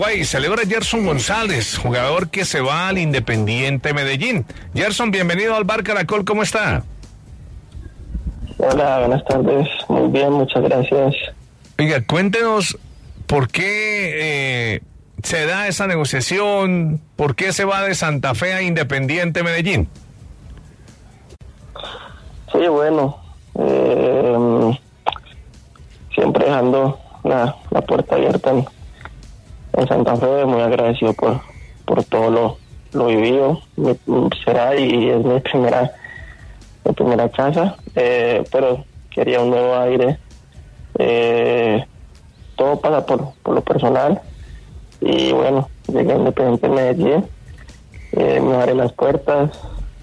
Guay, celebra Gerson González, jugador que se va al Independiente Medellín. Gerson, bienvenido al Bar Caracol, ¿cómo está? Hola, buenas tardes. Muy bien, muchas gracias. Oiga, cuéntenos por qué se da esa negociación, por qué se va de Santa Fe a Independiente Medellín. Sí, bueno, siempre dejando la puerta abierta en Santa Fe, muy agradecido por todo lo vivido. Será y es mi primera casa, pero quería un nuevo aire. Todo pasa por lo personal y bueno, llegué a Independiente Medellín, me abre las puertas.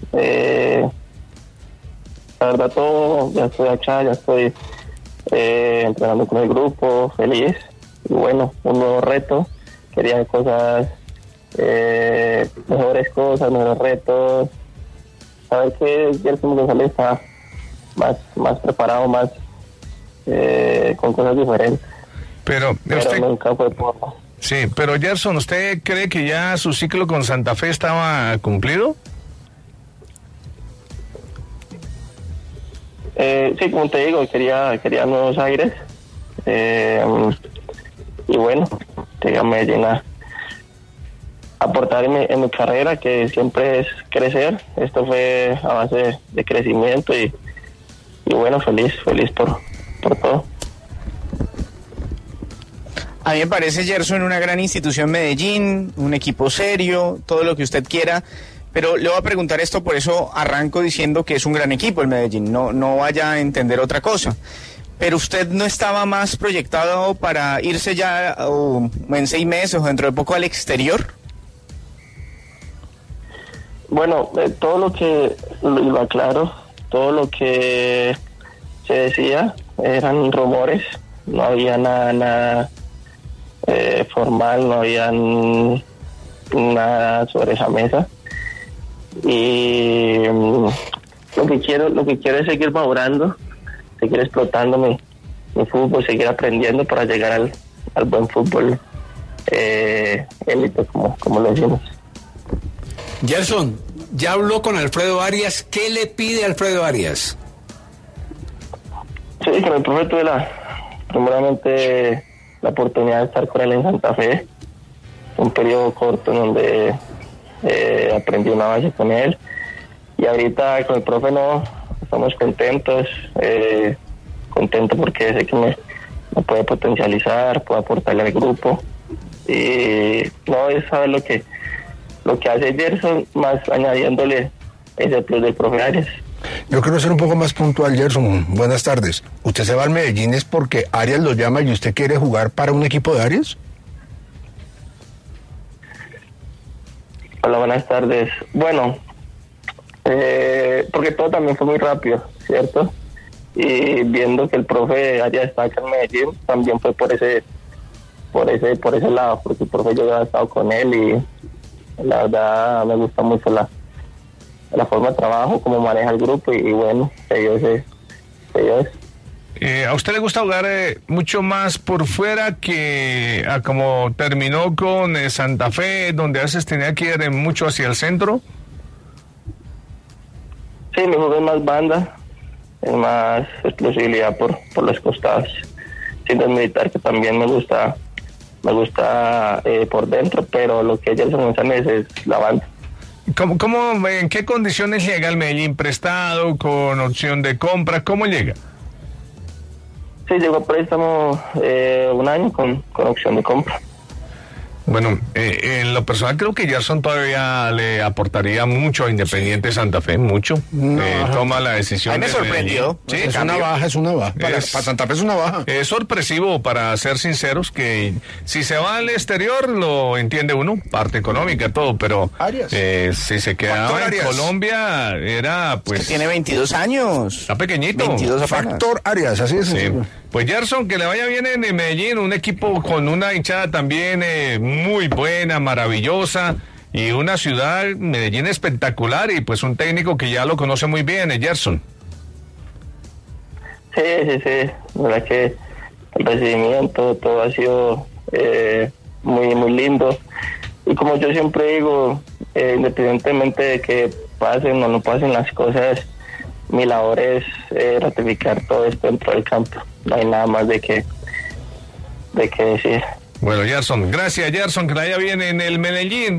La verdad, todo, ya estoy acá, ya estoy entrenando con el grupo, feliz. Y bueno, un nuevo reto, quería cosas, mejores retos. Saber que Gerson González está más preparado, más con cosas diferentes. Pero usted... nunca fue por... Sí, pero Gerson, ¿usted cree que ya su ciclo con Santa Fe estaba cumplido? Sí, como te digo, quería nuevos aires. Y bueno, llegué a Medellín a aportar en mi carrera, que siempre es crecer. Esto fue a base de crecimiento y bueno, feliz por todo. A mí me parece, Gerson, una gran institución Medellín, un equipo serio, todo lo que usted quiera, pero le voy a preguntar esto, por eso arranco diciendo que es un gran equipo el Medellín, no vaya a entender otra cosa. Pero usted no estaba más proyectado para irse ya en 6 meses o dentro de poco al exterior. Bueno, todo lo que, lo aclaro, todo lo que se decía eran rumores, no había nada formal, no había nada sobre esa mesa. Y lo que quiero es seguir madurando, seguir explotando mi fútbol, seguir aprendiendo para llegar al buen fútbol élite, como lo decimos. Gerson, ya habló con Alfredo Arias. ¿Qué le pide Alfredo Arias? Sí, con el profe tuve primeramente la oportunidad de estar con él en Santa Fe, un periodo corto en donde aprendí una base con él, y ahorita con el profe no estamos contentos, contento porque sé que me puede potencializar, puede aportarle al grupo, y no es saber lo que hace Gerson, más añadiéndole ese plus del profe Arias. Yo quiero ser un poco más puntual, Gerson. Buenas tardes. ¿Usted se va al Medellín es porque Arias lo llama y usted quiere jugar para un equipo de Arias? Hola, buenas tardes. Bueno, porque todo también fue muy rápido, ¿cierto? Y viendo que el profe Arias está acá en Medellín, también fue por ese lado, porque el profe yo había estado con él y la verdad me gusta mucho la forma de trabajo, cómo maneja el grupo y bueno, ellos. ¿A usted le gusta jugar mucho más por fuera que a como terminó con Santa Fe, donde a veces tenía que ir mucho hacia el centro? Sí, mi juego es más banda, es más explosividad por los costados. Sin desmilitar que también me gusta por dentro, pero lo que Gerson González es la banda. ¿En qué condiciones llega el Medellín? ¿Prestado, con opción de compra? ¿Cómo llega? Sí, llegó a préstamo 1 año con opción de compra. Bueno, en lo personal creo que Gerson todavía le aportaría mucho a Independiente Santa Fe, mucho. Toma la decisión. A mí me sorprendió. Sí, es una baja. Para Santa Fe es una baja. Es sorpresivo, para ser sinceros, que si se va al exterior lo entiende uno, parte económica, todo, pero si se quedaba en Colombia era pues... Es que tiene 22 años. Está pequeñito. 22 apenas. Factor Arias, así es. Sí. Pues Gerson, que le vaya bien en Medellín, un equipo con una hinchada también muy buena, maravillosa, y una ciudad, Medellín, espectacular, y pues un técnico que ya lo conoce muy bien, Gerson. Sí, la verdad que el recibimiento, todo ha sido muy, muy lindo. Y como yo siempre digo, independientemente de que pasen o no pasen las cosas, mi labor es ratificar todo esto dentro del campo. No hay nada más de qué decir. Bueno, Gerson, gracias Gerson, que la haya bien en el Medellín.